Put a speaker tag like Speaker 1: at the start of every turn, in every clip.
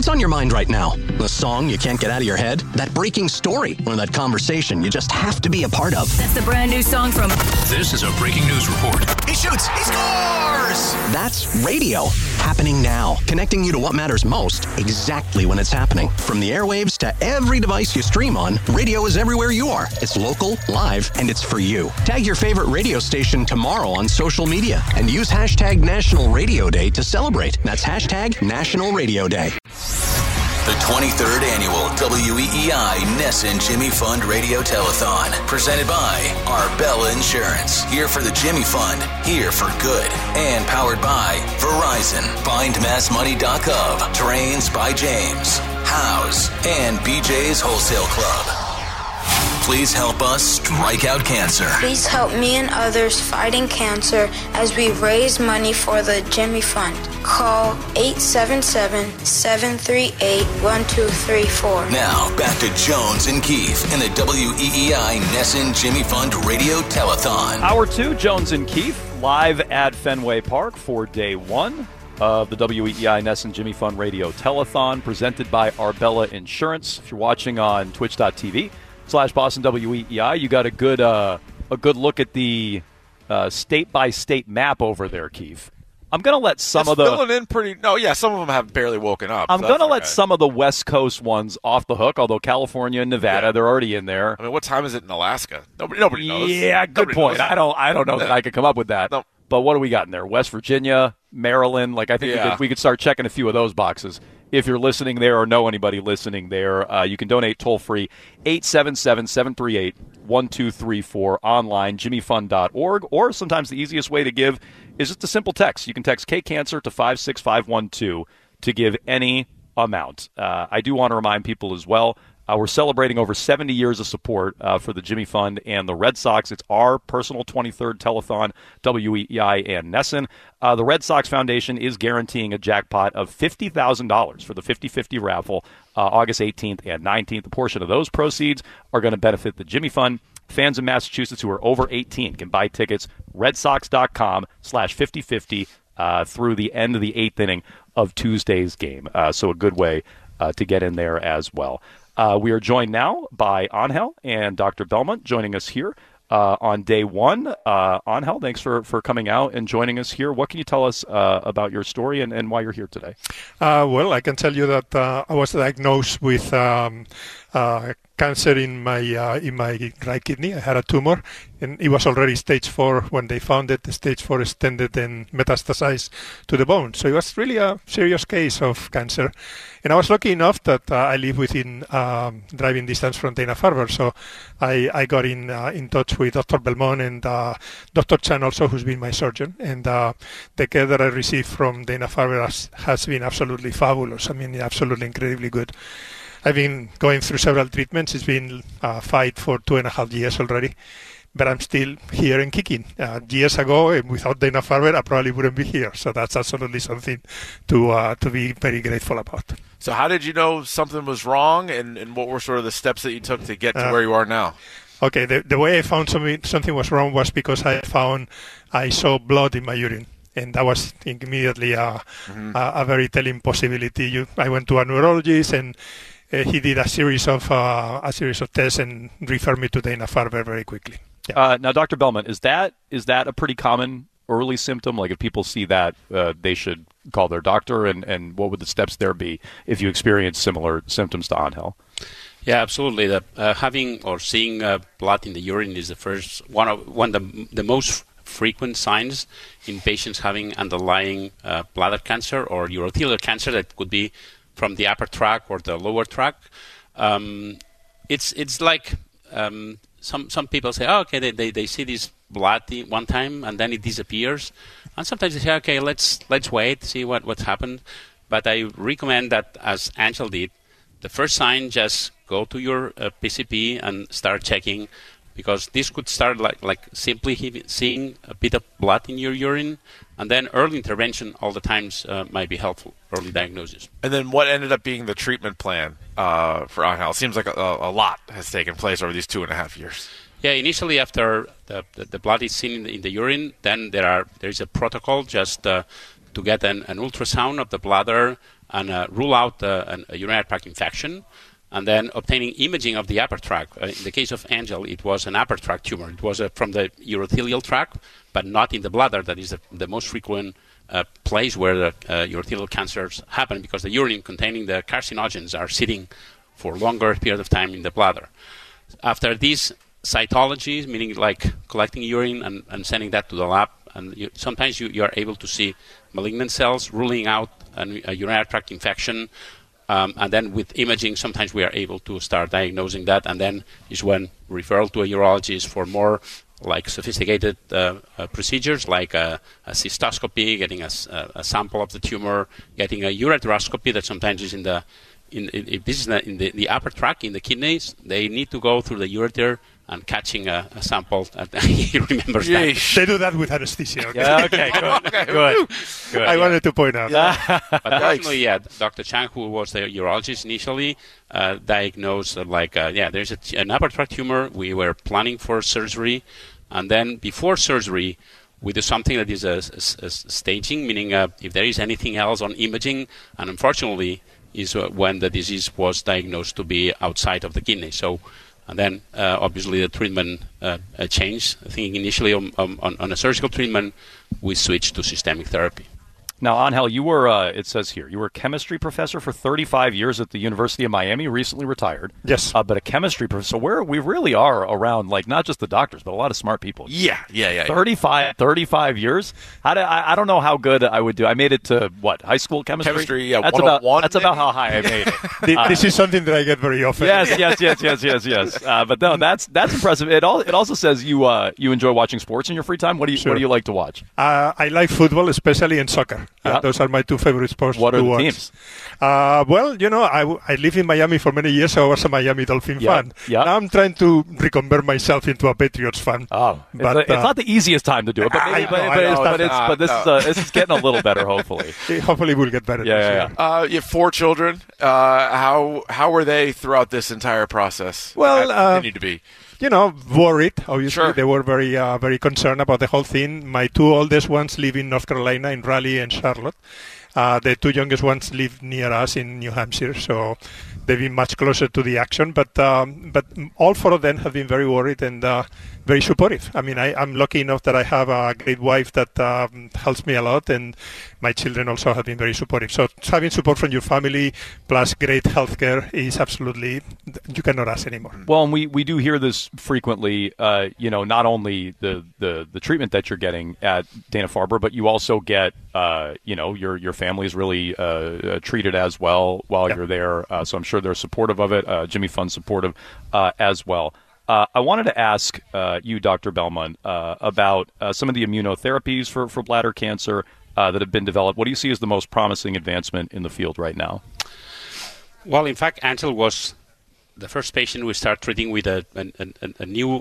Speaker 1: What's on your mind right now? The song you can't get out of your head? That breaking story? Or that conversation you just have to be a part of?
Speaker 2: That's the brand new song from...
Speaker 3: This is a breaking news report.
Speaker 4: He shoots! He scores!
Speaker 1: That's radio. Happening now. Connecting you to what matters most exactly when it's happening. From the airwaves to every device you stream on, radio is everywhere you are. It's local, live, and it's for you. Tag your favorite radio station tomorrow on social media and use hashtag National Radio Day to celebrate. That's hashtag National Radio Day.
Speaker 4: The 23rd Annual WEEI Nesson Jimmy Fund Radio Telethon, presented by Arbella Insurance. Here for the Jimmy Fund, here for good. And powered by Verizon, BindMassMoney.gov, Drains by James, House, and BJ's Wholesale Club. Please help us strike out cancer.
Speaker 5: Please help me and others fighting cancer as we raise money for the Jimmy Fund. Call 877-738-1234.
Speaker 4: Now, back to Jones and Keefe in the WEEI Nesson Jimmy Fund Radio Telethon.
Speaker 6: Hour 2, Jones and Keefe, live at Fenway Park for day 1 of the WEEI Nesson Jimmy Fund Radio Telethon, presented by Arbella Insurance. If you're watching on twitch.tv/Boston WEEI, you got a good look at the state-by-state map over there, Keefe. I'm going to let some of the...
Speaker 7: filling in pretty... No, yeah, some of them have barely woken up.
Speaker 6: I'm going to let some of the West Coast ones off the hook, although California and Nevada, they're already in there.
Speaker 7: I mean, what time is it in Alaska? Nobody knows.
Speaker 6: Yeah, good point. I don't know that I could come up with that.
Speaker 7: No.
Speaker 6: But what do we got in there? West Virginia, Maryland. I think we could start checking a few of those boxes. If you're listening there or know anybody listening there, you can donate toll-free 877-738-1234 online, jimmyfund.org, or sometimes the easiest way to give is just a simple text. You can text K-Cancer to 56512 to give any amount. I do want to remind people as well, we're celebrating over 70 years of support for the Jimmy Fund and the Red Sox. It's our personal 23rd telethon, WEEI and Nesson. The Red Sox Foundation is guaranteeing a jackpot of $50,000 for the 50-50 raffle August 18th and 19th. A portion of those proceeds are going to benefit the Jimmy Fund. Fans in Massachusetts who are over 18 can buy tickets, redsox.com/5050 through the end of the 8th inning of Tuesday's game. So a good way to get in there as well. We are joined now by Angel and Dr. Belmont joining us here on day 1. Angel, thanks for coming out and joining us here. What can you tell us about your story and why you're here today?
Speaker 8: Well, I can tell you that I was diagnosed with cancer in my right kidney. I had a tumor, and it was already stage 4 when they found it. The stage 4 extended and metastasized to the bone. So it was really a serious case of cancer. And I was lucky enough that I live within driving distance from Dana-Farber. So I got in touch with Dr. Belmont and Dr. Chan also, who's been my surgeon. And the care that I received from Dana-Farber has been absolutely fabulous. I mean, absolutely incredibly good. I've been going through several treatments. It's been a fight for 2.5 years already, but I'm still here and kicking. Years ago, and without Dana-Farber, I probably wouldn't be here. So that's absolutely something to be very grateful about.
Speaker 7: So how did you know something was wrong, and what were sort of the steps that you took to get to where you are now?
Speaker 8: Okay, the way I found something was wrong was because I saw blood in my urine. And that was immediately a very telling possibility. I went to a neurologist, and he did a series of tests and referred me to Dana-Farber very quickly.
Speaker 6: Yeah. Now, Dr. Belmont, is that a pretty common early symptom? Like, if people see that, they should call their doctor, and what would the steps there be if you experience similar symptoms to Angel?
Speaker 9: Yeah, absolutely. Having or seeing blood in the urine is the first one of the most frequent signs in patients having underlying bladder cancer or urothelial cancer that could be from the upper tract or the lower tract. It's like some people say, oh, okay, they see this blood one time and then it disappears, and sometimes they say, okay, let's wait, see what's happened. But I recommend that, as Angel did, the first sign, just go to your PCP and start checking, because this could start like simply seeing a bit of blood in your urine, and then early intervention all the times might be helpful, early diagnosis.
Speaker 7: And then what ended up being the treatment plan for Angel? It seems like a lot has taken place over these 2.5 years.
Speaker 9: Yeah, initially after the blood is seen in the urine, then there is a protocol just to get an ultrasound of the bladder and rule out a urinary tract infection, and then obtaining imaging of the upper tract. In the case of Angel, it was an upper tract tumor. It was from the urothelial tract, but not in the bladder. That is the most frequent place where the urothelial cancers happen, because the urine containing the carcinogens are sitting for a longer period of time in the bladder. After these cytologies, meaning like collecting urine and sending that to the lab, and sometimes you are able to see malignant cells, ruling out a urinary tract infection. And then with imaging, sometimes we are able to start diagnosing that, and then is when referral to a urologist for more like sophisticated procedures, like a cystoscopy, getting a sample of the tumor, getting a ureteroscopy that sometimes is in the upper tract, in the kidneys. They need to go through the ureter and catching a sample. He remembers that.
Speaker 8: They do that with anesthesia. Okay?
Speaker 6: Yeah, okay, good.
Speaker 8: I wanted to point out.
Speaker 9: But fortunately, Dr. Chang, who was the urologist initially, diagnosed there's an upper tract tumor. We were planning for surgery, and then before surgery, we do something that is a staging, meaning if there is anything else on imaging, and unfortunately is when the disease was diagnosed to be outside of the kidney. So. And then, obviously, the treatment changed. I think initially on a surgical treatment, we switched to systemic therapy.
Speaker 6: Now, Angel, you were, it says here, you were a chemistry professor for 35 years at the University of Miami, recently retired.
Speaker 8: Yes.
Speaker 6: But a chemistry professor. So we really are around, like, not just the doctors, but a lot of smart people.
Speaker 7: Yeah.
Speaker 6: 35 years? I don't know how good I would do. I made it to, high school chemistry?
Speaker 7: Chemistry, yeah,
Speaker 6: That's
Speaker 7: 101.
Speaker 6: That's about how high I made it.
Speaker 8: This is something that I get very often.
Speaker 6: Yes. But no, that's impressive. It also says you enjoy watching sports in your free time. What do you like to watch?
Speaker 8: I like football, especially in soccer. Those are my two favorite sports.
Speaker 6: What are the teams?
Speaker 8: Well, I lived in Miami for many years, so I was a Miami Dolphin fan.
Speaker 6: Yeah.
Speaker 8: Now I'm trying to reconvert myself into a Patriots fan.
Speaker 6: Oh, but it's not the easiest time to do it, but this is getting a little better, hopefully.
Speaker 8: Hopefully we'll get better.
Speaker 6: Yeah.
Speaker 7: You have 4 children. How were they throughout this entire process?
Speaker 8: Well,
Speaker 7: continue to be.
Speaker 8: Worried. Obviously,
Speaker 7: Sure.
Speaker 8: They were very, very concerned about the whole thing. My 2 oldest ones live in North Carolina, in Raleigh and Charlotte. The 2 youngest ones live near us in New Hampshire, so they've been much closer to the action. But all 4 of them have been very worried and very supportive. I mean, I'm lucky enough that I have a great wife that helps me a lot, and my children also have been very supportive. So having support from your family plus great healthcare is absolutely, you cannot ask anymore.
Speaker 6: Well, and we do hear this frequently, not only the treatment that you're getting at Dana-Farber, but you also get, your family is really treated as well while you're there. So I'm sure they're supportive of it. Jimmy Fund's supportive as well. I wanted to ask you, Dr. Bellmunt, about some of the immunotherapies for bladder cancer that have been developed. What do you see as the most promising advancement in the field right now?
Speaker 9: Well, in fact, Angel was the first patient we started treating with a new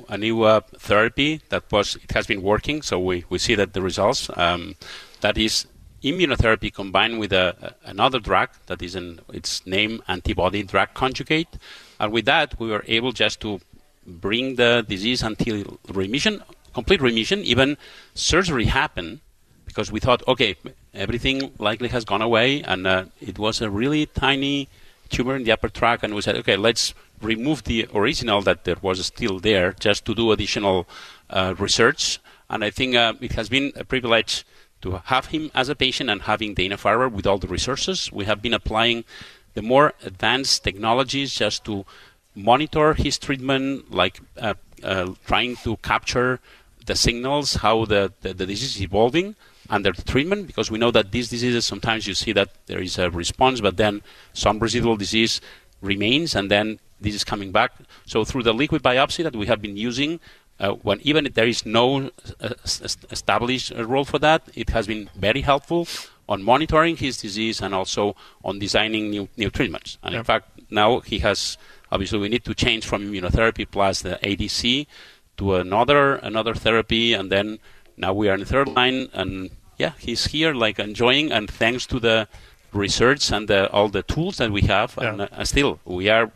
Speaker 9: therapy it has been working. So we see that the results that is immunotherapy combined with another drug that is its name antibody drug conjugate, and with that we were able just to bring the disease until remission, complete remission. Even surgery happened because we thought, okay, everything likely has gone away, and it was a really tiny tumor in the upper tract, and we said, okay, let's remove the original that there was still there just to do additional research. And I think it has been a privilege to have him as a patient and having Dana-Farber with all the resources. We have been applying the more advanced technologies just to monitor his treatment, like trying to capture the signals, how the disease is evolving under the treatment, because we know that these diseases, sometimes you see that there is a response, but then some residual disease remains, and then this is coming back. So through the liquid biopsy that we have been using, when even if there is no established role for that, it has been very helpful on monitoring his disease and also on designing new treatments. And in fact, now he has, obviously we need to change from immunotherapy plus the ADC to another therapy, and then now we are in the third line, and he's here like enjoying, and thanks to the research and all the tools that we have, and still we are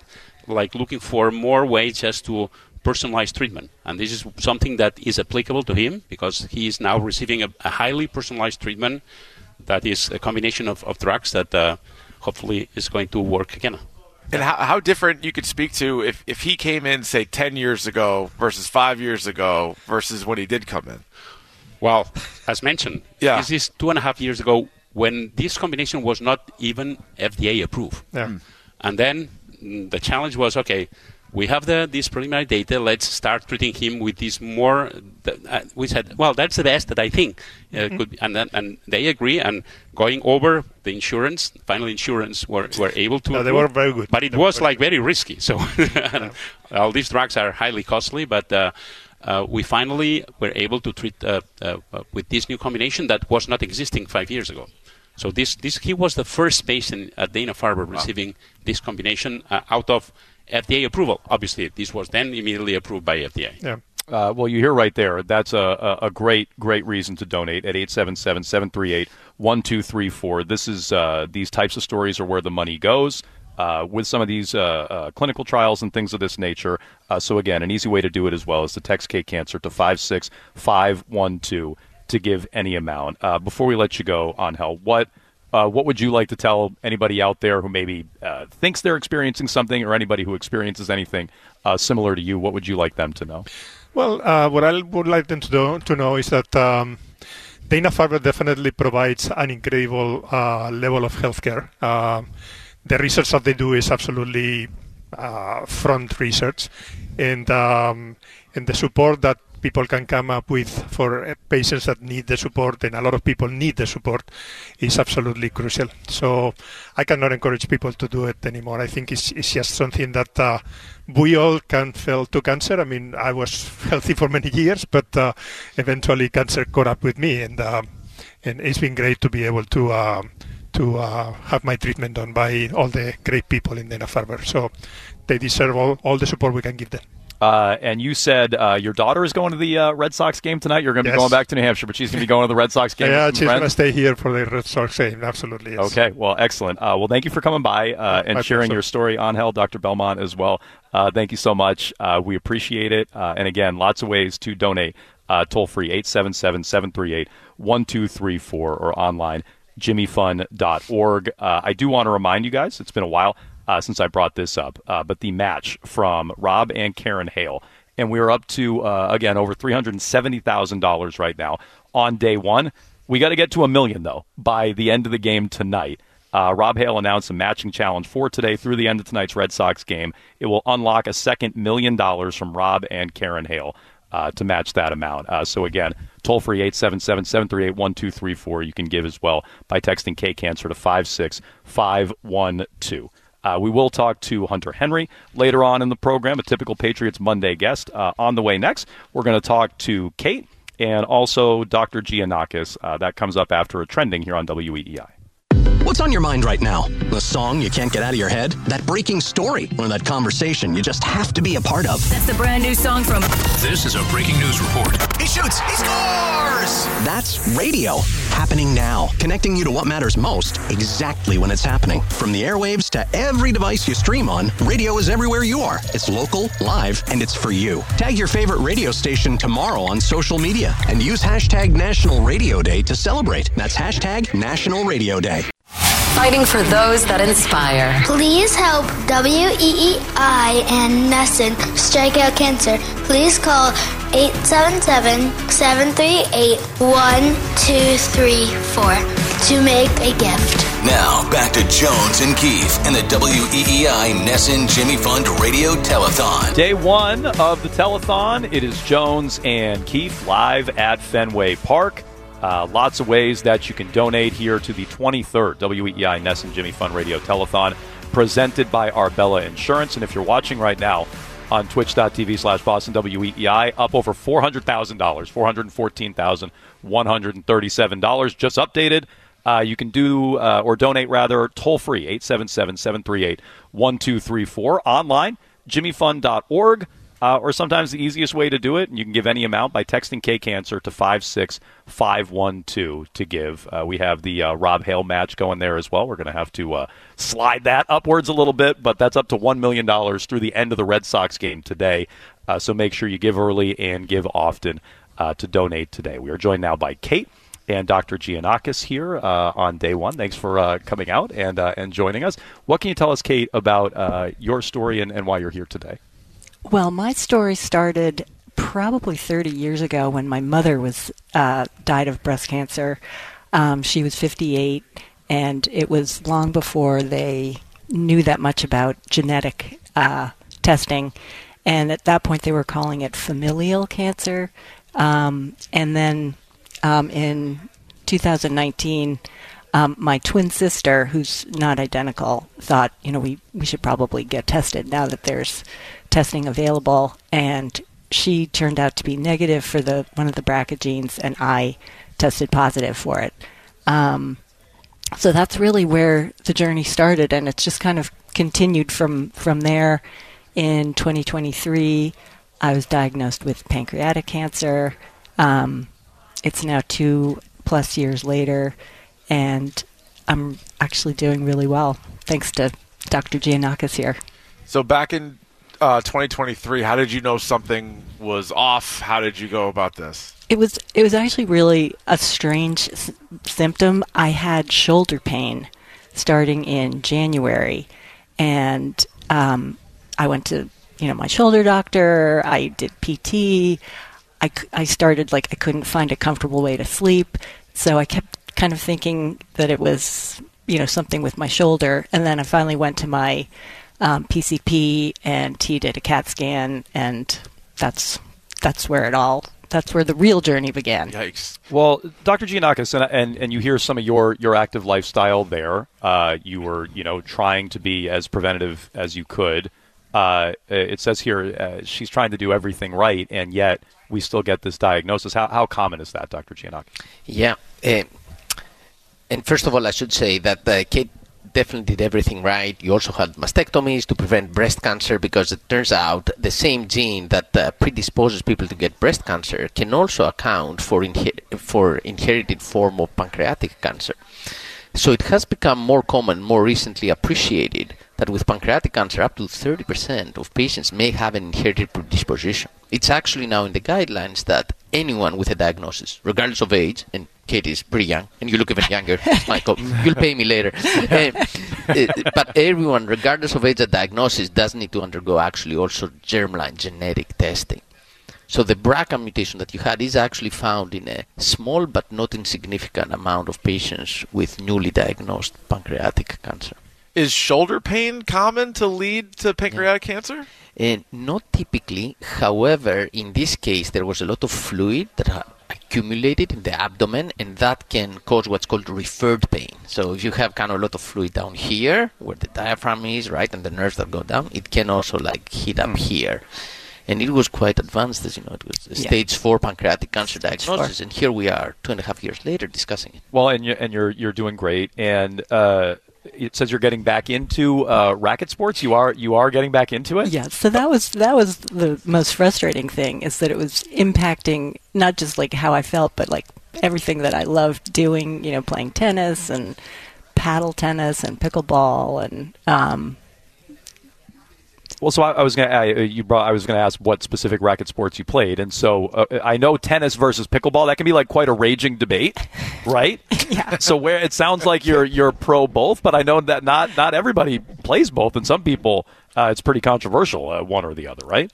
Speaker 9: like looking for more ways just to personalized treatment, and this is something that is applicable to him because he is now receiving a highly personalized treatment that is a combination of drugs that hopefully is going to work again.
Speaker 7: And how different you could speak to if he came in, say, 10 years ago versus 5 years ago versus when he did come in?
Speaker 9: Well, as mentioned, this is 2.5 years ago when this combination was not even FDA approved.
Speaker 8: Yeah.
Speaker 9: And then the challenge was, okay, we have this preliminary data. Let's start treating him with this more. We said, well, that's the best that I think could be. And they agree. And going over the insurance, final insurance, were able to.
Speaker 8: No, they were very good.
Speaker 9: But it was very risky. So all these drugs are highly costly. But we finally were able to treat with this new combination that was not existing 5 years ago. So he was the first patient at Dana-Farber receiving this combination out of FDA approval. Obviously, this was then immediately approved by FDA.
Speaker 8: Yeah.
Speaker 6: Well, you hear right there. That's a great reason to donate at 877-738-1234. This is these types of stories are where the money goes with some of these clinical trials and things of this nature. So again, an easy way to do it as well is to text K-Cancer to 56512 to give any amount. Before we let you go, Angel, what would you like to tell anybody out there who maybe thinks they're experiencing something, or anybody who experiences anything similar to you? What would you like them to know?
Speaker 8: Well, what I would like them to know is that Dana-Farber definitely provides an incredible level of healthcare. The research that they do is absolutely front research, and the support that people can come up with for patients that need the support, and a lot of people need the support, is absolutely crucial. So I cannot encourage people to do it anymore. I think it's just something that we all can fail to cancer. I mean, I was healthy for many years, but eventually cancer caught up with me, and it's been great to be able to have my treatment done by all the great people in Dana-Farber. So they deserve all the support we can give them.
Speaker 6: And you said your daughter is going to the Red Sox game tonight. You're going to be going back to New Hampshire, but she's going to be going to the Red Sox game.
Speaker 8: Yeah, she's going to stay here for the Red Sox game. Absolutely. Yes.
Speaker 6: Okay. Well, excellent. Well, thank you for coming by and sharing your story, Angel, Dr. Belmont, as well. Thank you so much. We appreciate it. And again, lots of ways to donate. Toll free 877-738-1234 or online jimmyfund.org. I do want to remind you guys, it's been a while since I brought this up, but the match from Rob and Karen Hale, and we're up to, again, over $370,000 right now on day one. We got to get to $1 million, though, by the end of the game tonight. Rob Hale announced a matching challenge for today through the end of tonight's Red Sox game. It will unlock a second $1 million from Rob and Karen Hale to match that amount. So again, toll free 877-738-1234. You can give as well by texting K-Cancer to 56512. We will talk to Hunter Henry later on in the program, a typical Patriots Monday guest. On the way next, we're going to talk to Kate and also Dr. Giannakis. That comes up after a trending here on WEEI.
Speaker 1: What's on your mind right now? The song you can't get out of your head? That breaking story? Or that conversation you just have to be a part of?
Speaker 2: That's the brand new song from...
Speaker 3: This is a breaking news report.
Speaker 1: He shoots! He scores! That's radio. Happening now. Connecting you to what matters most, exactly when it's happening. From the airwaves to every device you stream on, radio is everywhere you are. It's local, live, and it's for you. Tag your favorite radio station tomorrow on social media and use hashtag National Radio Day to celebrate. That's hashtag National Radio Day.
Speaker 2: Fighting for those that inspire.
Speaker 5: Please help WEEI and NESN strike out cancer. Please call 877-738-1234 to make a gift.
Speaker 4: Now, back to Jones and Keefe and the WEEI NESN Jimmy Fund Radio Telethon.
Speaker 6: Day one of the telethon. It is Jones and Keefe live at Fenway Park. Lots of ways that you can donate here to the 23rd WEEI NESN Jimmy Fund Radio Telethon presented by Arbella Insurance. And if you're watching right now on twitch.tv/Boston WEEI, up over $400,000, $414,137 just updated. You can do or donate rather toll free 877-738-1234 online jimmyfund.org. Or sometimes the easiest way to do it, and you can give any amount by texting K-Cancer to 56512 to give. We have the Rob Hale match going there as well. We're going to have to slide that upwards a little bit, but that's up to $1 million through the end of the Red Sox game today. So make sure you give early and give often to donate today. We are joined now by Kate and Dr. Giannakis here on day one. Thanks for coming out and joining us. What can you tell us, Kate, about your story and why you're here today?
Speaker 10: Well, my story started probably 30 years ago when my mother was died of breast cancer. She was 58, and it was long before they knew that much about genetic testing. And at that point, they were calling it familial cancer. And then in 2019, my twin sister, who's not identical, thought, we should probably get tested now that there's testing available. And she turned out to be negative for one of the BRCA genes, and I tested positive for it. So that's really where the journey started, and it's just kind of continued from there. In 2023, I was diagnosed with pancreatic cancer. It's now 2+ years later, and I'm actually doing really well, thanks to Dr. Giannakis here.
Speaker 7: So back in 2023, how did you know something was off? How did you go about this?
Speaker 10: It was actually really a strange symptom. I had shoulder pain starting in January, and I went to my shoulder doctor. I did PT. I started I couldn't find a comfortable way to sleep, so I kept kind of thinking that it was something with my shoulder, and then I finally went to my PCP, and he did a CAT scan, and that's where the real journey began.
Speaker 7: Yikes.
Speaker 6: Well, Dr. Giannakis, and you hear some of your active lifestyle there. You were, trying to be as preventative as you could. It says here she's trying to do everything right, and yet we still get this diagnosis. How common is that, Dr. Giannakis?
Speaker 11: Yeah. And first of all, I should say that Kate definitely did everything right. You also had mastectomies to prevent breast cancer, because it turns out the same gene that predisposes people to get breast cancer can also account for inherited form of pancreatic cancer. So it has become more common, more recently appreciated, that with pancreatic cancer, up to 30% of patients may have an inherited predisposition. It's actually now in the guidelines that anyone with a diagnosis, regardless of age, and Kate is pretty young, and you look even younger, Michael, you'll pay me later. But everyone, regardless of age and diagnosis, does need to undergo actually also germline genetic testing. So the BRCA mutation that you had is actually found in a small but not insignificant amount of patients with newly diagnosed pancreatic cancer.
Speaker 7: Is shoulder pain common to lead to pancreatic cancer?
Speaker 11: Not typically. However, in this case, there was a lot of fluid that accumulated in the abdomen, and that can cause what's called referred pain. So if you have kind of a lot of fluid down here, where the diaphragm is, right, and the nerves that go down, it can also hit up here. And it was quite advanced, as you know. It was a stage 4 pancreatic cancer diagnosis, and here we are 2.5 years later discussing it.
Speaker 6: Well, and you're doing great, and it says you're getting back into racket sports. You are getting back into it.
Speaker 10: Yeah. So that was the most frustrating thing, is that it was impacting not just how I felt, but everything that I loved doing. Playing tennis and paddle tennis and pickleball and.
Speaker 6: Well, so I was going to ask what specific racket sports you played, and so I know tennis versus pickleball, that can be quite a raging debate, right?
Speaker 10: Yeah.
Speaker 6: So where it sounds like you're pro both, but I know that not everybody plays both, and some people it's pretty controversial, one or the other, right?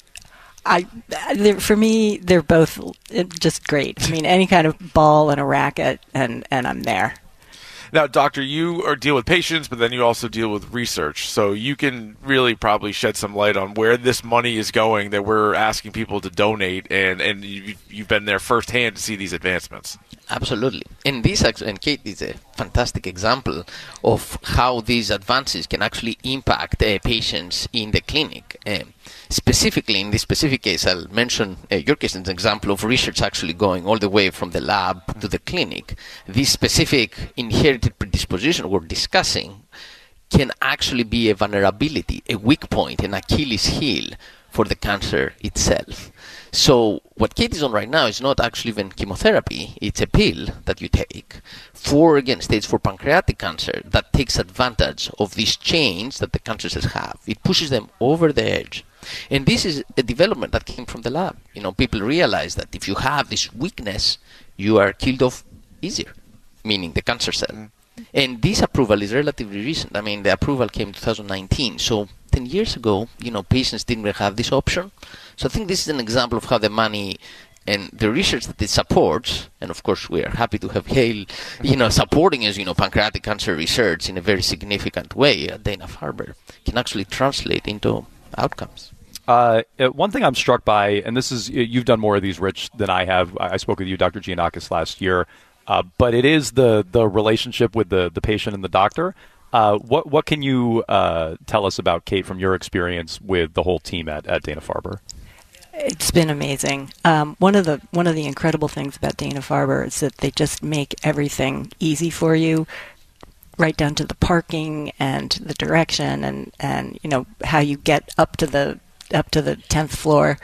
Speaker 10: For me, they're both just great. I mean, any kind of ball and a racket, and I'm there.
Speaker 7: Now, doctor, you deal with patients, but then you also deal with research. So you can really probably shed some light on where this money is going that we're asking people to donate, and you've been there firsthand to see these advancements.
Speaker 11: Absolutely. And Kate is a fantastic example of how these advances can actually impact patients in the clinic. Specifically, in this specific case, I'll mention your case as an example of research actually going all the way from the lab to the clinic. This specific inherited predisposition we're discussing can actually be a vulnerability, a weak point, an Achilles heel for the cancer itself. So what Kate is on right now is not actually even chemotherapy. It's a pill that you take for, again, stage 4 pancreatic cancer that takes advantage of these chains that the cancer cells have. It pushes them over the edge. And this is a development that came from the lab. People realize that if you have this weakness, you are killed off easier, meaning the cancer cell. And this approval is relatively recent. I mean, the approval came in 2019. So 10 years ago, patients didn't really have this option. So I think this is an example of how the money and the research that it supports, and of course we are happy to have Yale, supporting us, pancreatic cancer research in a very significant way at Dana-Farber, can actually translate into outcomes.
Speaker 6: One thing I'm struck by, and this is, you've done more of these, Rich, than I have. I spoke with you, Dr. Giannakis, last year. But it is the relationship with the patient and the doctor. What can you tell us about, Kate, from your experience with the whole team at Dana-Farber?
Speaker 10: It's been amazing. One of the incredible things about Dana-Farber is that they just make everything easy for you, right down to the parking and the direction and how you get up to the 10th floor.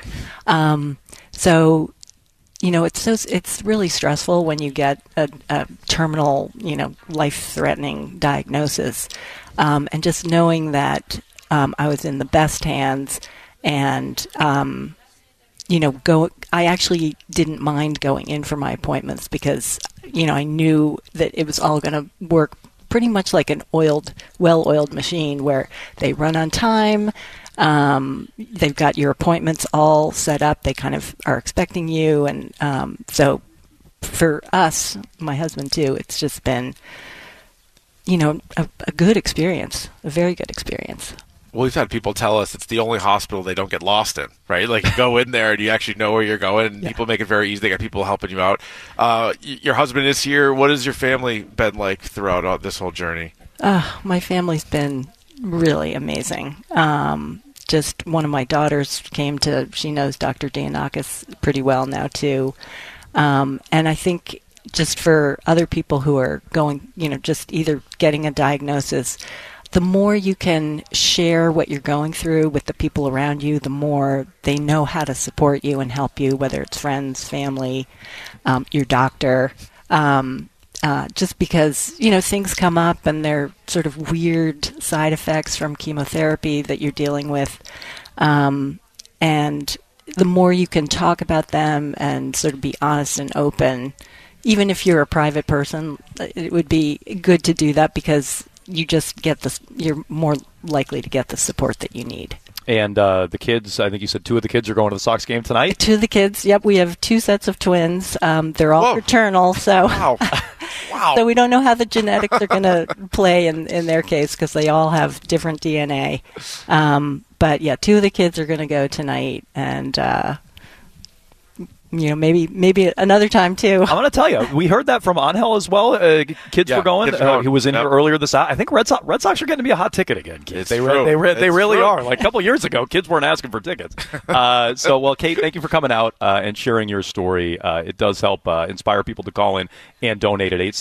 Speaker 10: So it's really stressful when you get a terminal, life-threatening diagnosis. And just knowing that I was in the best hands and, I actually didn't mind going in for my appointments because, I knew that it was all going to work pretty much like an well-oiled machine where they run on time. They've got your appointments all set up. They kind of are expecting you. And so for us, my husband too, it's just been, a good experience, a very good experience.
Speaker 7: Well, we've had people tell us it's the only hospital they don't get lost in, right? Like you go in there and you actually know where you're going, and people make it very easy. They got people helping you out. Your husband is here. What has your family been like throughout this whole journey?
Speaker 10: My family's been really amazing. Just one of my daughters she knows Dr. Giannakis pretty well now too. And I think just for other people who are going, just either getting a diagnosis, the more you can share what you're going through with the people around you, the more they know how to support you and help you, whether it's friends, family, your doctor. Just because, things come up and they're sort of weird side effects from chemotherapy that you're dealing with. And the more you can talk about them and sort of be honest and open, even if you're a private person, it would be good to do that because you just you're more likely to get the support that you need.
Speaker 6: And the kids, I think you said 2 of the kids are going to the Sox game tonight?
Speaker 10: 2 of the kids, yep. We have 2 sets of twins. They're all fraternal, so
Speaker 7: wow.
Speaker 10: So we don't know how the genetics are going to play in their case because they all have different DNA. But yeah, 2 of the kids are going to go tonight, and maybe another time too.
Speaker 6: I'm going to tell you, we heard that from Angel as well. Kids were going. He was in here earlier this hour. I think Red Sox are getting to be a hot ticket again. Kids. They really are. Like a couple years ago, kids weren't asking for tickets. Kate, thank you for coming out and sharing your story. It does help inspire people to call in and donate at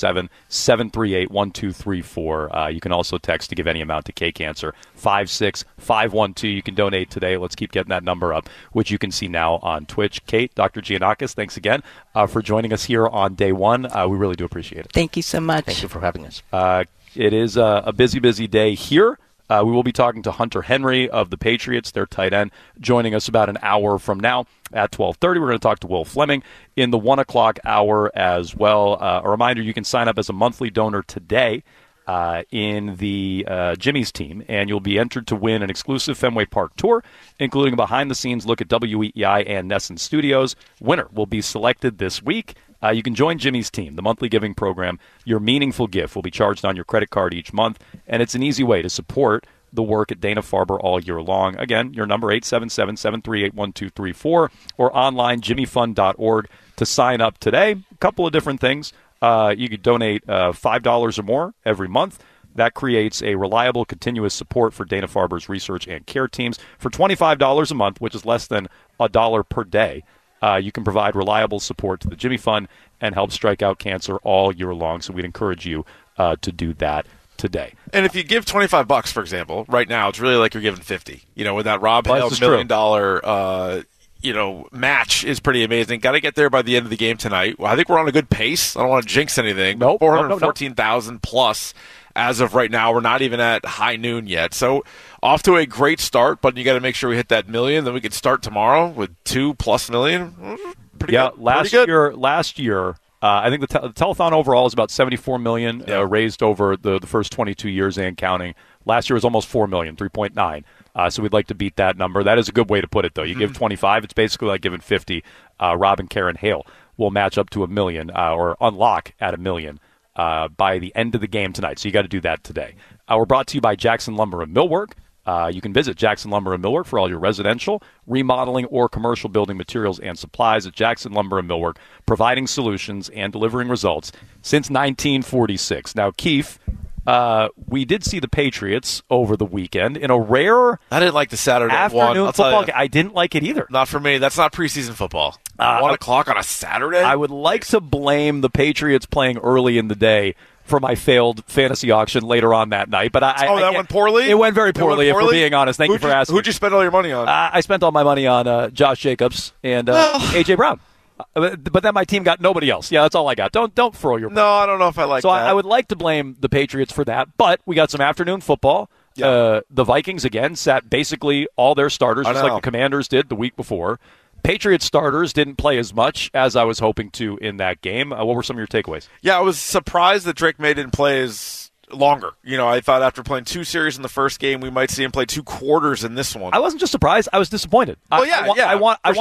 Speaker 6: 877-738-1234. You can also text to give any amount to K-Cancer 56512. You can donate today. Let's keep getting that number up, which you can see now on Twitch. Kate, Dr. Giannakis, thanks again for joining us here on day one. We really do appreciate it.
Speaker 10: Thank you so much.
Speaker 11: Thank you for having us.
Speaker 6: It is a busy, busy day here. We will be talking to Hunter Henry of the Patriots, their tight end, joining us about an hour from now at 12:30. We're going to talk to Will Fleming in the 1 o'clock hour as well. A reminder, you can sign up as a monthly donor today in the Jimmy's team, and you'll be entered to win an exclusive Fenway Park tour, including a behind-the-scenes look at WEEI and Nesson Studios. Winner will be selected this week. You can join Jimmy's team, the monthly giving program. Your meaningful gift will be charged on your credit card each month, and it's an easy way to support the work at Dana-Farber all year long. Again, your number 877-738-1234 or online jimmyfund.org to sign up today. A couple of different things. You could donate $5 or more every month. That creates a reliable, continuous support for Dana-Farber's research and care teams. For $25 a month, which is less than $1 per day, you can provide reliable support to the Jimmy Fund and help strike out cancer all year long. So we'd encourage you to do that today.
Speaker 7: And if you give $25, for example, right now, it's really like you're giving $50. With that Rob Hale $1 million match is pretty amazing. Got to get there by the end of the game tonight. Well, I think we're on a good pace. I don't want to jinx anything.
Speaker 6: Nope.
Speaker 7: 414,000 plus as of right now. We're not even at high noon yet. So off to a great start, but you got to make sure we hit that million. Then we can start tomorrow with $2+ million. Pretty good.
Speaker 6: Last year, I think the telethon overall is about $74 million raised over the first 22 years and counting. Last year was almost $4 million, 3.9. So we'd like to beat that number. That is a good way to put it, though. You give 25, it's basically like giving 50. Rob and Karen Hale will match up to $1 million or unlock at $1 million by the end of the game tonight. So you got to do that today. We're brought to you by Jackson Lumber and Millwork. You can visit Jackson Lumber and Millwork for all your residential, remodeling, or commercial building materials and supplies at Jackson Lumber and Millwork, providing solutions and delivering results since 1946. Now, Keith, we did see the Patriots over the weekend in a rare
Speaker 7: I didn't like the Saturday
Speaker 6: afternoon football game. I didn't like it either.
Speaker 7: Not for me. That's not preseason football. 1 o'clock on a Saturday?
Speaker 6: I would like to blame the Patriots playing early in the day for my failed fantasy auction later on that night. But
Speaker 7: that went poorly?
Speaker 6: It went very poorly, if we're being honest. Thank you for asking.
Speaker 7: Who'd you spend all your money on?
Speaker 6: I spent all my money on Josh Jacobs and A.J. Brown. But then my team got nobody else. Yeah, that's all I got. Don't throw your money.
Speaker 7: No, I don't know if I like
Speaker 6: so
Speaker 7: that.
Speaker 6: I would like to blame the Patriots for that. But we got some afternoon football. Yeah. The Vikings, again, sat basically all their starters, just like the Commanders did the week before. Patriots starters didn't play as much as I was hoping to in that game. What were some of your takeaways?
Speaker 7: Yeah, I was surprised that Drake May didn't play as longer. I thought after playing 2 series in the first game, we might see him play 2 quarters in this one.
Speaker 6: I wasn't just surprised; I was disappointed. I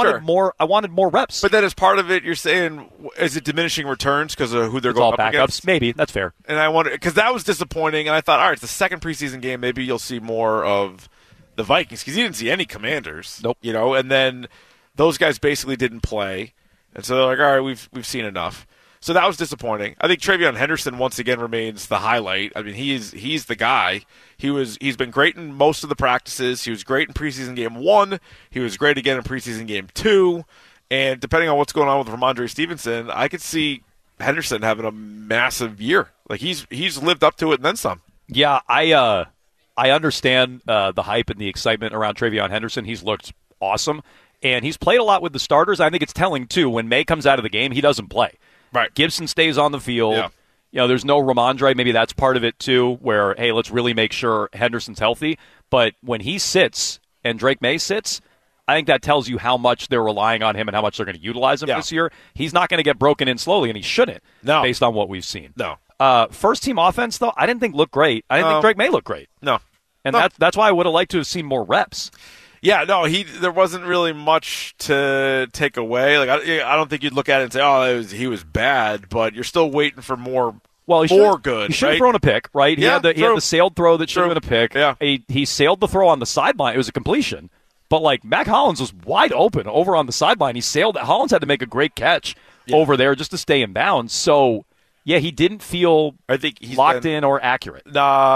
Speaker 6: wanted more reps.
Speaker 7: But then, as part of it, you're saying, is it diminishing returns because of who they're going
Speaker 6: all
Speaker 7: up
Speaker 6: backups?
Speaker 7: against?
Speaker 6: Maybe that's fair.
Speaker 7: And I wonder because that was disappointing. And I thought, all right, it's the second preseason game. Maybe you'll see more of the Vikings because you didn't see any Commanders.
Speaker 6: Nope.
Speaker 7: And then those guys basically didn't play, and so they're like, all right, we've seen enough. So that was disappointing. I think TreVeyon Henderson once again remains the highlight. I mean, he's the guy. He's been great in most of the practices. He was great in preseason game 1. He was great again in preseason game 2. And depending on what's going on with Ramondre Stevenson, I could see Henderson having a massive year. Like he's lived up to it and then some.
Speaker 6: Yeah, I understand the hype and the excitement around TreVeyon Henderson. He's looked awesome, and he's played a lot with the starters. I think it's telling too. When May comes out of the game, he doesn't play.
Speaker 7: Right.
Speaker 6: Gibson stays on the field.
Speaker 7: Yeah.
Speaker 6: There's no Ramondre. Maybe that's part of it, too, where, hey, let's really make sure Henderson's healthy. But when he sits and Drake May sits, I think that tells you how much they're relying on him and how much they're going to utilize him this year. He's not going to get broken in slowly, and he shouldn't, based on what we've seen.
Speaker 7: No.
Speaker 6: First-team offense, though, I didn't think looked great. I didn't think Drake May looked great.
Speaker 7: No.
Speaker 6: And that's why I would have liked to have seen more reps.
Speaker 7: Yeah, no, there wasn't really much to take away. Like I don't think you'd look at it and say, "Oh, he was bad," but you're still waiting for more.
Speaker 6: Well,
Speaker 7: good.
Speaker 6: He should have thrown a pick, right? He had the sailed throw that should have been a pick.
Speaker 7: Yeah.
Speaker 6: He sailed the throw on the sideline. It was a completion, but like Mac Hollins was wide open over on the sideline. He sailed. Hollins had to make a great catch over there just to stay in bounds. So yeah, he didn't feel
Speaker 7: he's
Speaker 6: locked in or accurate.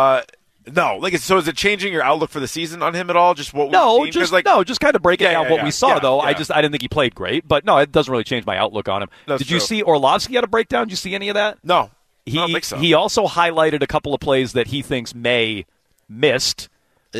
Speaker 7: No, so is it changing your outlook for the season on him at all? Just what we've seen?
Speaker 6: Just kind of breaking down what we saw, though.
Speaker 7: Yeah.
Speaker 6: I didn't think he played great, but no, it doesn't really change my outlook on him. Did you see Orlovsky had a breakdown? Did you see any of that?
Speaker 7: No, I don't think so.
Speaker 6: He also highlighted a couple of plays that he thinks May missed.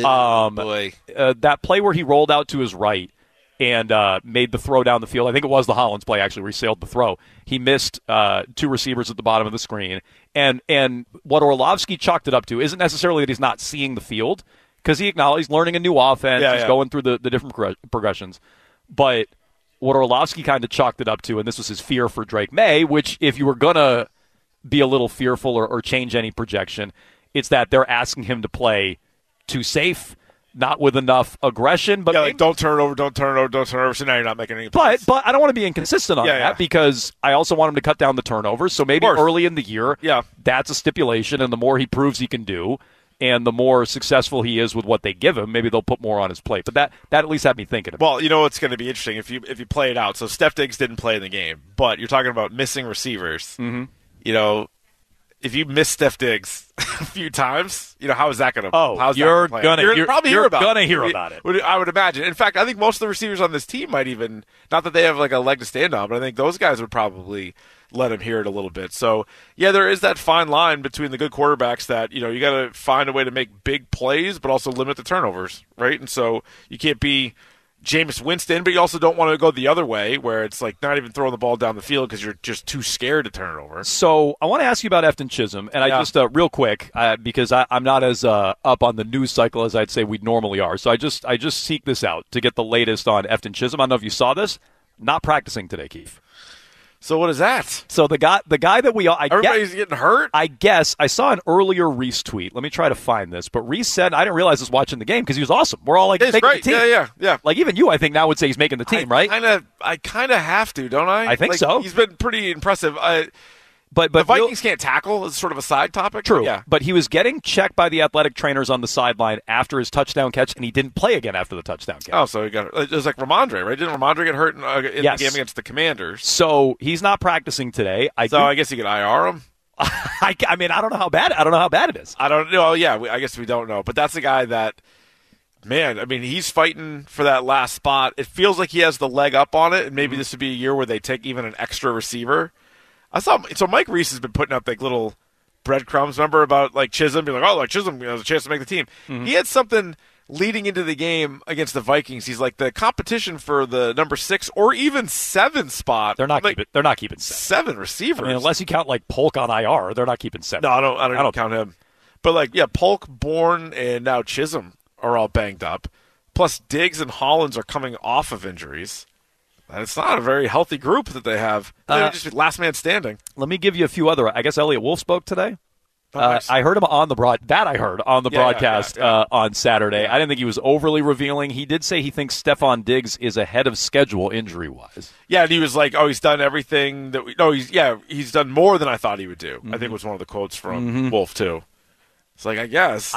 Speaker 7: Boy.
Speaker 6: That play where he rolled out to his right and made the throw down the field. I think it was the Hollins play, actually, where he sailed the throw. He missed 2 receivers at the bottom of the screen. And what Orlovsky chalked it up to isn't necessarily that he's not seeing the field, because he acknowledged he's learning a new offense. He's going through the different progressions. But what Orlovsky kind of chalked it up to, and this was his fear for Drake May, which if you were going to be a little fearful or change any projection, it's that they're asking him to play too safe, not with enough aggression. But
Speaker 7: don't turn it over. So now you're not making any
Speaker 6: plays. But I don't want to be inconsistent on that because I also want him to cut down the turnovers. So maybe early in the year, that's a stipulation, and the more he proves he can do, and the more successful he is with what they give him, maybe they'll put more on his plate. But that at least had me thinking about it.
Speaker 7: Well, you know what's going to be interesting if you play it out. So Steph Diggs didn't play in the game, but you're talking about missing receivers.
Speaker 6: Mm-hmm.
Speaker 7: If you miss Steph Diggs a few times, how is that going to?
Speaker 6: You're going to hear about it.
Speaker 7: I would imagine. In fact, I think most of the receivers on this team might even, not that they have like a leg to stand on, but I think those guys would probably let him hear it a little bit. So yeah, there is that fine line between the good quarterbacks that you got to find a way to make big plays, but also limit the turnovers, right? And so you can't be Jameis Winston, but you also don't want to go the other way where it's like not even throwing the ball down the field because you're just too scared to turn it over.
Speaker 6: So I want to ask you about Efton Chisholm, and I just real quick because I'm not as up on the news cycle as I'd say we normally are. So I just seek this out to get the latest on Efton Chisholm. I don't know if you saw this. Not practicing today, Keith.
Speaker 7: So what is that?
Speaker 6: So the guy that we all
Speaker 7: everybody's getting hurt.
Speaker 6: I guess I saw an earlier Reese tweet. Let me try to find this. But Reese said I didn't realize this watching the game because he was awesome. We're all like
Speaker 7: He's
Speaker 6: making
Speaker 7: great.
Speaker 6: the team.
Speaker 7: Yeah.
Speaker 6: Like even you, I think now would say he's making the team, right?
Speaker 7: I kind of have to, don't I?
Speaker 6: I think so.
Speaker 7: He's been pretty impressive.
Speaker 6: But
Speaker 7: the Vikings can't tackle is sort of a side topic.
Speaker 6: True.
Speaker 7: Yeah.
Speaker 6: But he was getting checked by the athletic trainers on the sideline after his touchdown catch, and he didn't play again after the touchdown catch.
Speaker 7: Oh, so he got it was like Ramondre, right? Didn't Ramondre get hurt in the game against the Commanders?
Speaker 6: So he's not practicing today.
Speaker 7: I guess you could IR him.
Speaker 6: I mean, I don't know how bad it is.
Speaker 7: I don't know. Yeah, I guess we don't know. But that's the guy that, man, I mean, he's fighting for that last spot. It feels like he has the leg up on it, and maybe this would be a year where they take even an extra receiver. So Mike Reese has been putting up like little breadcrumbs. Remember about like Chisholm being like, oh, like Chisholm has a chance to make the team. Mm-hmm. He had something leading into the game against the Vikings. He's like the competition for the number 6 or even 7 spot.
Speaker 6: They're not keeping
Speaker 7: 7 receivers.
Speaker 6: I mean, unless you count like Polk on IR, they're not keeping 7.
Speaker 7: No, I don't count him. But like, yeah, Polk, Bourne, and now Chisholm are all banged up. Plus Diggs and Hollins are coming off of injuries. And it's not a very healthy group that they have. They're just last man standing.
Speaker 6: Let me give you a few other. I guess Elliott Wolf spoke today.
Speaker 7: Oh, nice.
Speaker 6: I heard him on the broadcast on Saturday. I didn't think he was overly revealing. He did say he thinks Stephon Diggs is ahead of schedule injury wise.
Speaker 7: Yeah, and he was like, "Oh, he's done everything that he's done more than I thought he would do." Mm-hmm. I think was one of the quotes from Wolf too. It's like, I guess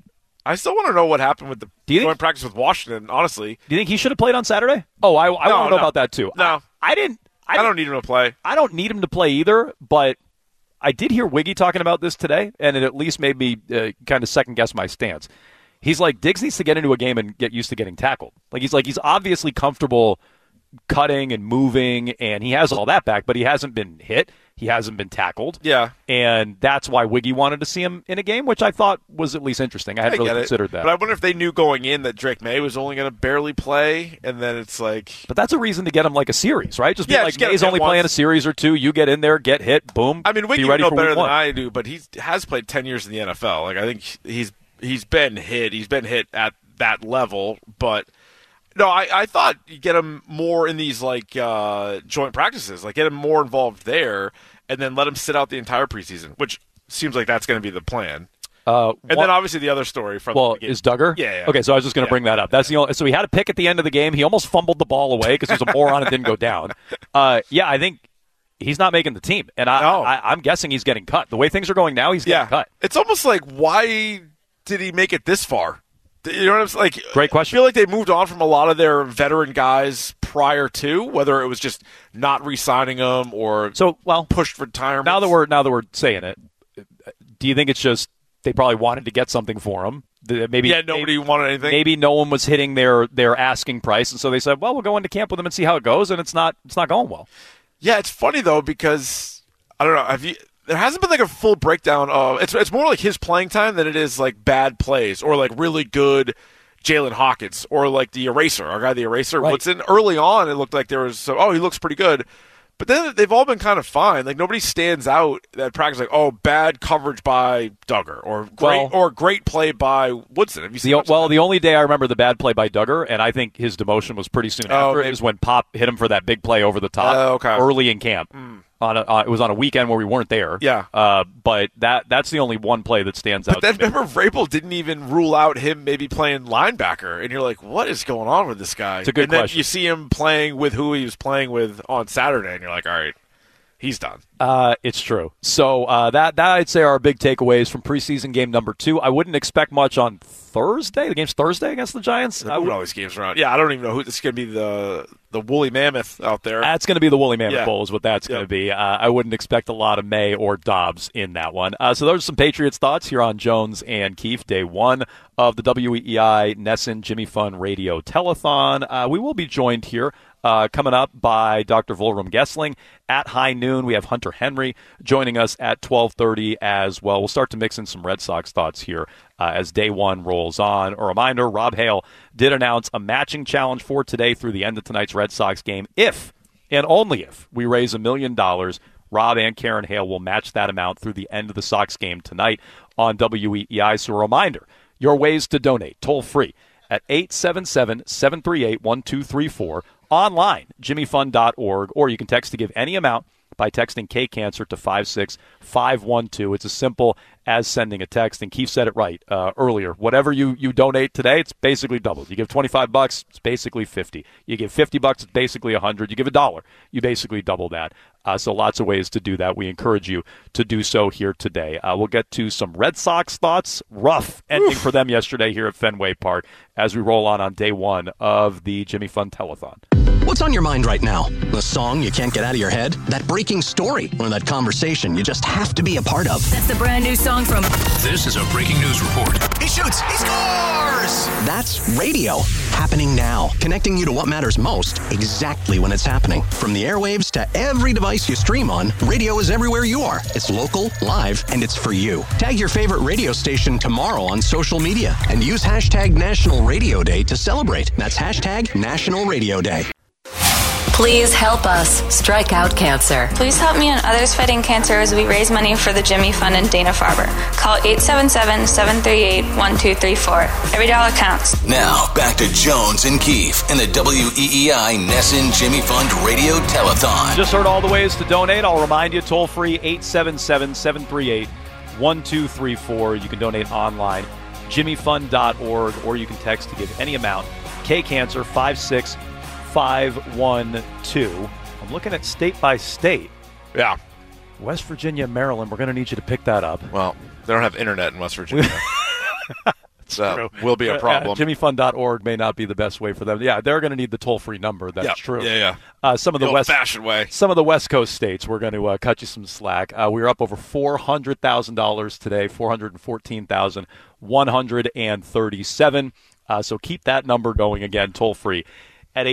Speaker 7: I still want to know what happened with the joint practice with Washington, honestly.
Speaker 6: Do you think he should have played on Saturday? Oh, I want to know about that, too.
Speaker 7: No.
Speaker 6: I
Speaker 7: don't need him to play.
Speaker 6: I don't need him to play either, but I did hear Wiggy talking about this today, and it at least made me kind of second-guess my stance. He's like, Diggs needs to get into a game and get used to getting tackled. He's obviously comfortable cutting and moving, and he has all that back, but he hasn't been hit. He hasn't been tackled.
Speaker 7: Yeah.
Speaker 6: And that's why Wiggy wanted to see him in a game, which I thought was at least interesting. I hadn't really considered that.
Speaker 7: But I wonder if they knew going in that Drake May was only going to barely play, and then it's like...
Speaker 6: But that's a reason to get him like a series, right? Just be like, May's only playing a series or two. You get in there, get hit, boom.
Speaker 7: I mean, Wiggy
Speaker 6: be ready
Speaker 7: would know
Speaker 6: for
Speaker 7: better
Speaker 6: week
Speaker 7: than
Speaker 6: 1.
Speaker 7: I do, but he has played 10 years in the NFL. Like, I think he's been hit. He's been hit at that level, but... No, I thought you get him more in these like joint practices, like get him more involved there, and then let him sit out the entire preseason, which seems like that's going to be the plan. And then obviously the other story from
Speaker 6: is Duggar?
Speaker 7: Yeah.
Speaker 6: Okay, so I was just going to bring that up. That's the only. So he had a pick at the end of the game. He almost fumbled the ball away because he was a moron and didn't go down. I think he's not making the team, and I'm guessing he's getting cut. The way things are going now, he's getting cut.
Speaker 7: It's almost like, why did he make it this far? You know what I'm saying? Like,
Speaker 6: great question.
Speaker 7: I feel like they moved on from a lot of their veteran guys prior to, whether it was just not re-signing them or pushed retirement.
Speaker 6: Now that we're saying it, do you think it's just they probably wanted to get something for him?
Speaker 7: Nobody wanted anything.
Speaker 6: Maybe no one was hitting their asking price, and so they said, "Well, we'll go into camp with them and see how it goes." And it's not going well.
Speaker 7: Yeah, it's funny though because I don't know. There hasn't been like a full breakdown of it's more like his playing time than it is like bad plays or like really good Jalen Hawkins or like the eraser, our guy the eraser.
Speaker 6: Right.
Speaker 7: Woodson. Early on it looked like there was he looks pretty good. But then they've all been kind of fine. Like nobody stands out at practice like, oh, bad coverage by Duggar or great play by Woodson. Have you seen
Speaker 6: the only day I remember the bad play by Duggar, and I think his demotion was pretty soon after, is when Pop hit him for that big play over the top early in camp. It was on a weekend where we weren't there.
Speaker 7: Yeah.
Speaker 6: But that's the only one play that stands out.
Speaker 7: But then remember, Vrabel didn't even rule out him maybe playing linebacker, and you're like, what is going on with this guy?
Speaker 6: It's a good question.
Speaker 7: Then you see him playing with who he was playing with on Saturday, and you're like, all right, he's done.
Speaker 6: It's true. So that I'd say are our big takeaways from preseason game number 2. I wouldn't expect much on Thursday. The game's Thursday against the Giants.
Speaker 7: All these games around. Yeah, I don't even know who this is going to be. The woolly mammoth out there.
Speaker 6: That's going to be the woolly mammoth bowl is what that's going to be. I wouldn't expect a lot of May or Dobbs in that one. So those are some Patriots thoughts here on Jones and Keefe, day 1 of the WEEI Nesson Jimmy Fund Radio Telethon. We will be joined here coming up by Dr. Volram Gessling at high noon. We have Hunter Henry joining us at 12:30 as well. We'll start to mix in some Red Sox thoughts here as day 1 rolls on. A reminder, Rob Hale did announce a matching challenge for today through the end of tonight's Red Sox game. If, and only if, we raise $1 million, Rob and Karen Hale will match that amount through the end of the Sox game tonight on WEEI. So a reminder, your ways to donate, toll free at 877-738-1234. online, jimmyfund.org, or you can text to give any amount by texting K-Cancer to 56512. It's as simple as sending a text. And Keith said it right earlier. Whatever you donate today, it's basically doubled. You give $25, it's basically $50. You give $50, it's basically $100. You give $1, you basically double that. So lots of ways to do that. We encourage you to do so here today. We'll get to some Red Sox thoughts. Rough ending for them yesterday here at Fenway Park as we roll on day one of the Jimmy Fund Telethon.
Speaker 1: What's on your mind right now? The song you can't get out of your head? That breaking story? Or that conversation you just have to be a part of?
Speaker 2: That's the brand new song from...
Speaker 3: This is a breaking news report.
Speaker 4: He shoots. He scores.
Speaker 1: That's radio. Happening now. Connecting you to what matters most exactly when it's happening. From the airwaves to every device you stream on, radio is everywhere you are. It's local, live, and it's for you. Tag your favorite radio station tomorrow on social media and use hashtag National Radio Day to celebrate. That's hashtag National Radio Day.
Speaker 2: Please help us strike out cancer.
Speaker 5: Please help me and others fighting cancer as we raise money for the Jimmy Fund and Dana-Farber. Call 877-738-1234. Every dollar counts.
Speaker 4: Now, back to Jones and Keefe in the WEEI Nesson Jimmy Fund Radio Telethon.
Speaker 6: Just heard all the ways to donate. I'll remind you, toll-free 877-738-1234. You can donate online, jimmyfund.org, or you can text to give any amount. K-Cancer 56512. I'm looking at state by state.
Speaker 7: Yeah.
Speaker 6: West Virginia, Maryland, we're going to need you to pick that up.
Speaker 7: Well, they don't have internet in West Virginia. So will be a problem.
Speaker 6: Jimmyfund.org may not be the best way for them. Yeah, they're going to need the toll-free number. That's true.
Speaker 7: Yeah.
Speaker 6: Some of the
Speaker 7: old-fashioned way.
Speaker 6: Some of the West Coast states, we're going to cut you some slack. We were up over $400,000 today, $414,137. So keep that number going again, toll-free at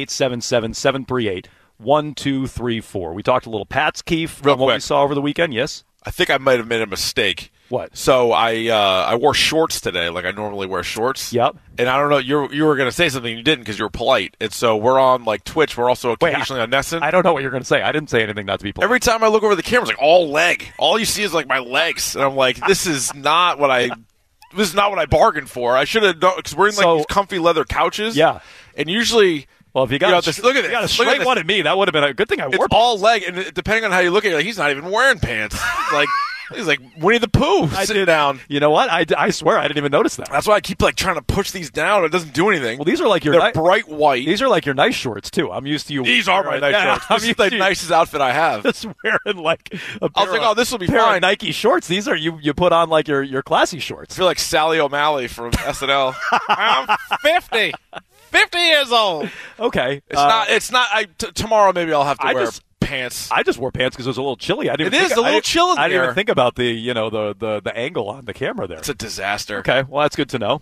Speaker 6: 877-738-1234. We talked a little Pats, Keefe,
Speaker 7: Real
Speaker 6: on what
Speaker 7: quick.
Speaker 6: we saw over the weekend. Yes?
Speaker 7: I think I might have made a mistake.
Speaker 6: What?
Speaker 7: So I wore shorts today, like I normally wear shorts.
Speaker 6: Yep.
Speaker 7: And I don't know, you were going to say something, you didn't because you were polite. And so we're on like Twitch. We're also occasionally on Nesson.
Speaker 6: I don't know what you're going to say. I didn't say anything not to be polite.
Speaker 7: Every time I look over the camera, it's like all leg. All you see is like my legs, and I'm like, this is not what I bargained for. I should have done because we're in like these comfy leather couches.
Speaker 6: Yeah.
Speaker 7: And usually.
Speaker 6: Well, if you got
Speaker 7: look at this.
Speaker 6: You got a straight one at me, that would have been a good thing I wore.
Speaker 7: It's all leg, and depending on how you look at it, like, he's not even wearing pants. He's like Winnie the Pooh sitting down.
Speaker 6: You know what? I swear I didn't even notice that.
Speaker 7: That's why I keep like trying to push these down. It doesn't do anything.
Speaker 6: Well, these are like
Speaker 7: They're bright white.
Speaker 6: These are like your nice shorts too. I'm used to you.
Speaker 7: These are my nice shorts. This is the nicest outfit I have.
Speaker 6: Just wearing like a
Speaker 7: I was like, this will be
Speaker 6: pair
Speaker 7: fine.
Speaker 6: of Nike shorts. These are you put on like your classy shorts.
Speaker 7: I feel like Sally O'Malley from SNL. I'm 50. 50 years old.
Speaker 6: Okay.
Speaker 7: It's not. Tomorrow maybe I'll have to wear pants.
Speaker 6: I just wore pants because it was a little chilly.
Speaker 7: It is a little chill in there.
Speaker 6: I didn't even think about the angle on the camera there.
Speaker 7: It's a disaster.
Speaker 6: Okay, well that's good to know.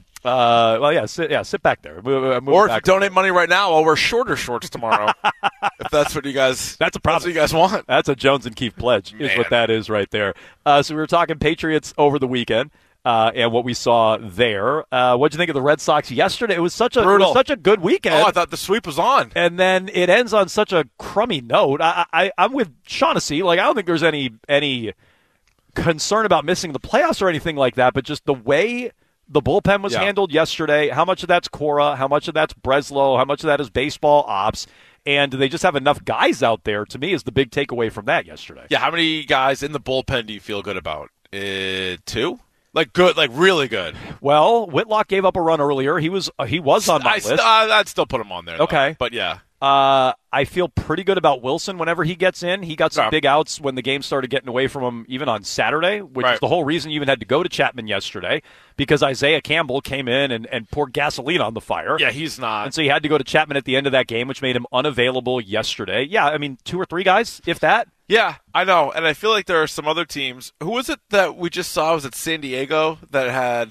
Speaker 6: Sit back there.
Speaker 7: Or if you donate money right now, I'll wear shorter shorts tomorrow. If that's what you guys.
Speaker 6: That's a problem.
Speaker 7: That's what you guys want.
Speaker 6: That's a Jones and Keefe pledge. Is what that is right there. So we were talking Patriots over the weekend. And what we saw there. What did you think of the Red Sox yesterday? It was such a good weekend.
Speaker 7: Oh, I thought the sweep was on.
Speaker 6: And then it ends on such a crummy note. I'm with Shaughnessy. Like I don't think there's any concern about missing the playoffs or anything like that, but just the way the bullpen was handled yesterday, how much of that's Cora, how much of that's Breslow, how much of that is baseball ops, and do they just have enough guys out there, to me, is the big takeaway from that yesterday.
Speaker 7: Yeah, how many guys in the bullpen do you feel good about? 2? Like good, like really good.
Speaker 6: Well, Whitlock gave up a run earlier. He was on my list.
Speaker 7: I'd still put him on there.
Speaker 6: Okay,
Speaker 7: though. But yeah.
Speaker 6: I feel pretty good about Wilson whenever he gets in. He got some big outs when the game started getting away from him, even on Saturday, which is the whole reason you even had to go to Chapman yesterday, because Isaiah Campbell came in and poured gasoline on the fire.
Speaker 7: Yeah, he's not.
Speaker 6: And so you had to go to Chapman at the end of that game, which made him unavailable yesterday. Yeah, I mean, 2 or 3 guys, if that.
Speaker 7: Yeah, I know. And I feel like there are some other teams. Who was it that we just saw? Was it San Diego that had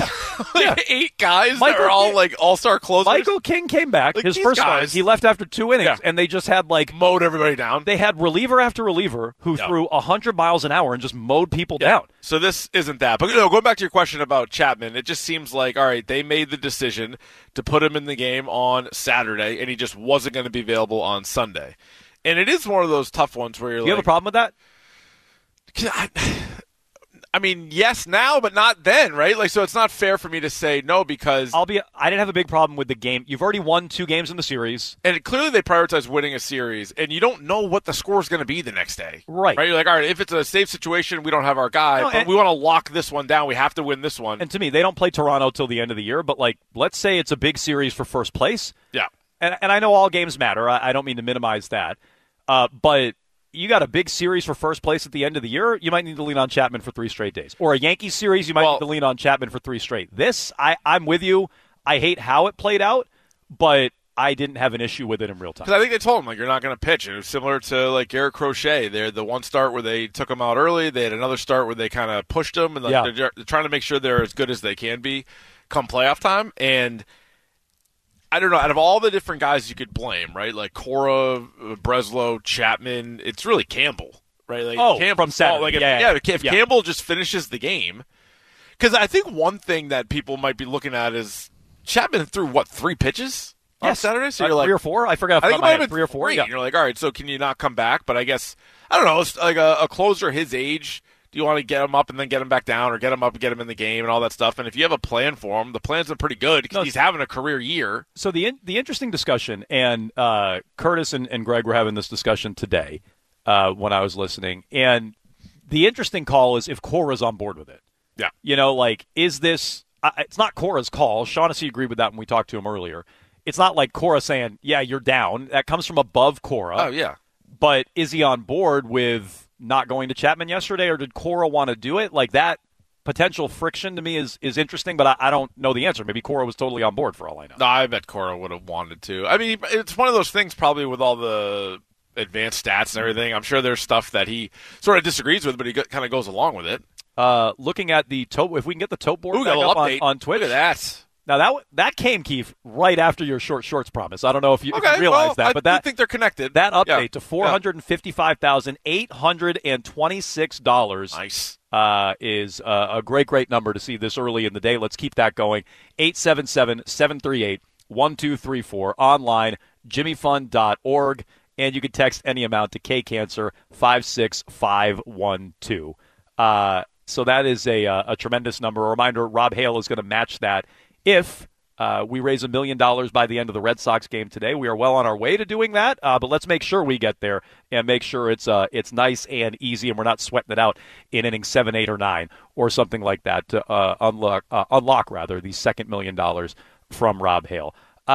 Speaker 7: 8 guys that were all like all-star closers?
Speaker 6: Michael King came back.
Speaker 7: Like,
Speaker 6: his first start, he left after 2 innings, and they just had like
Speaker 7: mowed everybody down.
Speaker 6: They had reliever after reliever who threw 100 miles an hour and just mowed people down.
Speaker 7: So this isn't that. But going back to your question about Chapman, it just seems like, all right, they made the decision to put him in the game on Saturday, and he just wasn't going to be available on Sunday. And it is one of those tough ones where you're
Speaker 6: you have a problem with that?
Speaker 7: I mean, yes now, but not then, right? Like, so it's not fair for me to say no because
Speaker 6: I didn't have a big problem with the game. You've already won 2 games in the series.
Speaker 7: And clearly they prioritize winning a series, and you don't know what the score is going to be the next day.
Speaker 6: Right.
Speaker 7: You're like, all right, if it's a safe situation, we don't have our guy, but we want to lock this one down. We have to win this one.
Speaker 6: And to me, they don't play Toronto till the end of the year, but, like, let's say it's a big series for first place.
Speaker 7: Yeah.
Speaker 6: And I know all games matter. I don't mean to minimize that. But you got a big series for first place at the end of the year, you might need to lean on Chapman for 3 straight days. Or a Yankees series, you might need to lean on Chapman for 3 straight. This, I'm with you. I hate how it played out, but I didn't have an issue with it in real time.
Speaker 7: Because I think they told him, like, you're not going to pitch. And it was similar to, like, Garrett Crochet. They're the one start where they took him out early. They had another start where they kind of pushed him. And they're trying to make sure they're as good as they can be come playoff time. And I don't know, out of all the different guys you could blame, right? Like Cora, Breslow, Chapman, it's really Campbell, right? Like Campbell,
Speaker 6: from Saturday.
Speaker 7: If Campbell just finishes the game. Because I think one thing that people might be looking at is Chapman threw, 3 pitches on Saturday? So you're like
Speaker 6: 3 or 4? I forgot.
Speaker 7: I think it might have been
Speaker 6: 3 or 4.
Speaker 7: Yeah. You're like, all right, so can you not come back? But I guess, I don't know, it's like a closer his age. Do you want to get him up and then get him back down, or get him up and get him in the game and all that stuff? And if you have a plan for him, the plan's been pretty good because he's having a career year.
Speaker 6: So the interesting discussion, and Curtis and Greg were having this discussion today when I was listening, and the interesting call is if Cora's on board with it.
Speaker 7: Yeah.
Speaker 6: You know, like, is this it's not Cora's call. Shaughnessy agreed with that when we talked to him earlier. It's not like Cora saying, yeah, you're down. That comes from above Cora.
Speaker 7: Oh, yeah.
Speaker 6: But is he on board with not going to Chapman yesterday, or did Cora want to do it? Like, that potential friction to me is interesting, but I don't know the answer. Maybe Cora was totally on board for all I know.
Speaker 7: No, I bet Cora would have wanted to. I mean, it's one of those things probably with all the advanced stats and everything. I'm sure there's stuff that he sort of disagrees with, but he kind of goes along with it.
Speaker 6: Looking at the tote, if we can get the tote board back
Speaker 7: up
Speaker 6: on Twitch.
Speaker 7: Look at that.
Speaker 6: Now, that came, Keith, right after your short shorts promise. I don't know if you realize that, but
Speaker 7: I think they're connected.
Speaker 6: That update to $455,826
Speaker 7: nice.
Speaker 6: Is a great number to see this early in the day. Let's keep that going. 877-738-1234. Online, jimmyfund.org. And you can text any amount to KCancer 56512. So that is a tremendous number. A reminder, Rob Hale is going to match that if we raise $1 million by the end of the Red Sox game today. We are well on our way to doing that, but let's make sure we get there and make sure it's nice and easy and we're not sweating it out in innings 7, 8, or 9 or something like that to unlock the second $1 million from Rob Hale.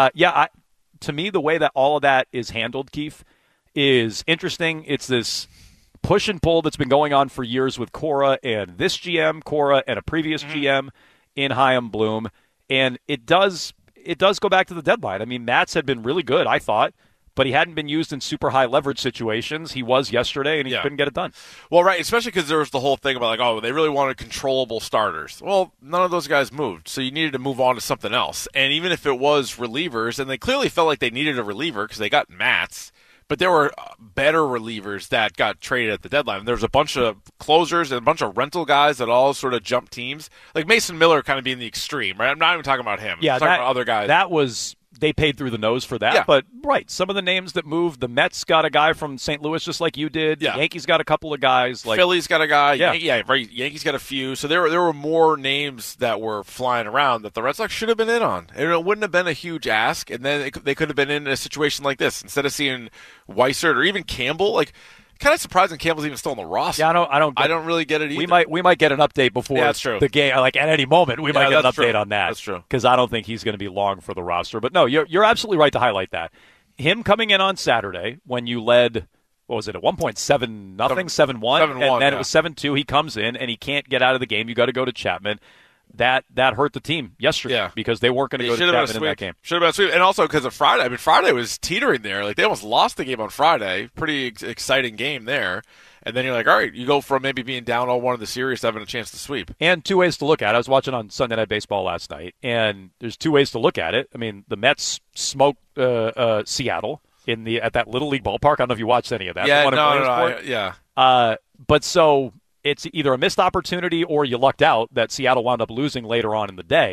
Speaker 6: To me, the way that all of that is handled, Keith, is interesting. It's this push and pull that's been going on for years with Cora and this GM, Cora, and a previous GM in Chaim Bloom. And it does go back to the deadline. I mean, Matz had been really good, I thought, but he hadn't been used in super high leverage situations. He was yesterday, and he couldn't get it done.
Speaker 7: Well, right, especially because there was the whole thing about, like, they really wanted controllable starters. Well, none of those guys moved, so you needed to move on to something else. And even if it was relievers, and they clearly felt like they needed a reliever because they got Matz, but there were better relievers that got traded at the deadline. There was a bunch of closers and a bunch of rental guys that all sort of jumped teams. Like Mason Miller kind of being the extreme, right? I'm not even talking about him. I'm talking about other guys.
Speaker 6: That was – they paid through the nose for that.
Speaker 7: Yeah.
Speaker 6: But, right, some of the names that moved, the Mets got a guy from St. Louis just like you did.
Speaker 7: Yeah.
Speaker 6: The Yankees got a couple of guys. Like
Speaker 7: Phillies got a guy.
Speaker 6: Yeah.
Speaker 7: Right. Yankees got a few. So there were more names that were flying around that the Red Sox should have been in on. And it wouldn't have been a huge ask, and then they could have been in a situation like this. Instead of seeing Weissert or even Campbell, like – kind of surprising Campbell's even still on the roster.
Speaker 6: Yeah, I don't
Speaker 7: really get it either.
Speaker 6: We might get an update before the game. Like at any moment, we might get an update on that.
Speaker 7: That's true.
Speaker 6: Because I don't think he's going to be long for the roster. But no, you're absolutely right to highlight that. Him coming in on Saturday when you led, what was it, at 1.7-0, 7-1, and then it was 7-2. He comes in and he can't get out of the game. You got to go to Chapman. That hurt the team yesterday because they weren't going to go to Chapman in that game.
Speaker 7: Should have been a sweep. And also because of Friday. I mean, Friday was teetering there. Like, they almost lost the game on Friday. Pretty exciting game there. And then you're like, all right, you go from maybe being down 0-1 in the series to having a chance to sweep.
Speaker 6: And 2 ways to look at it. I was watching on Sunday Night Baseball last night, and there's 2 ways to look at it. I mean, the Mets smoked Seattle at that Little League ballpark. I don't know if you watched any of that.
Speaker 7: Yeah,
Speaker 6: but so it's either a missed opportunity or you lucked out that Seattle wound up losing later on in the day.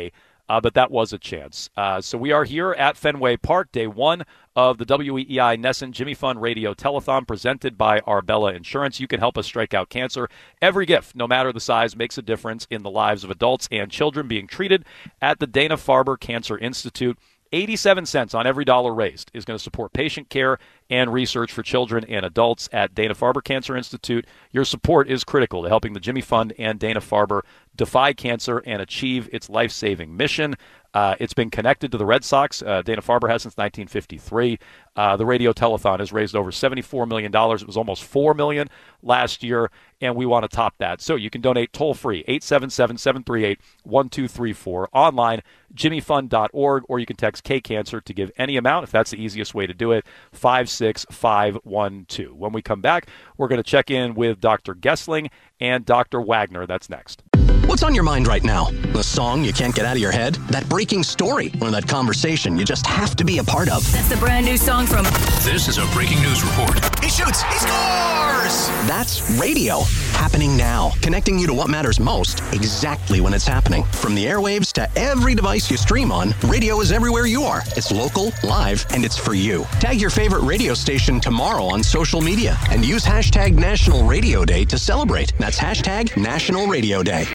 Speaker 6: but that was a chance. So we are here at Fenway Park, day one of the WEEI NESN Jimmy Fund Radio Telethon presented by Arbella Insurance. You can help us strike out cancer. Every gift, no matter the size, makes a difference in the lives of adults and children being treated at the Dana-Farber Cancer Institute. 87 cents on every dollar raised is going to support patient care and research for children and adults at Dana-Farber Cancer Institute. Your support is critical to helping the Jimmy Fund and Dana-Farber defy cancer and achieve its life-saving mission. It's been connected to the Red Sox. Dana-Farber has since 1953. The radio telethon has raised over $74 million. It was almost $4 million last year, and we want to top that. So you can donate toll-free, 877-738-1234, online, jimmyfund.org, or you can text KCancer to give any amount, if that's the easiest way to do it, 56512. When we come back, we're going to check in with Dr. Gessling and Dr. Wagner. That's next.
Speaker 1: What's on your mind right now? The song you can't get out of your head? That breaking story? Or that conversation you just have to be a part of?
Speaker 2: That's the brand new song from...
Speaker 3: This is a breaking news report.
Speaker 1: He shoots! He scores! That's radio. Happening now. Connecting you to what matters most, exactly when it's happening. From the airwaves to every device you stream on, radio is everywhere you are. It's local, live, and it's for you. Tag your favorite radio station tomorrow on social media and use hashtag National Radio Day to celebrate. That's hashtag National Radio Day.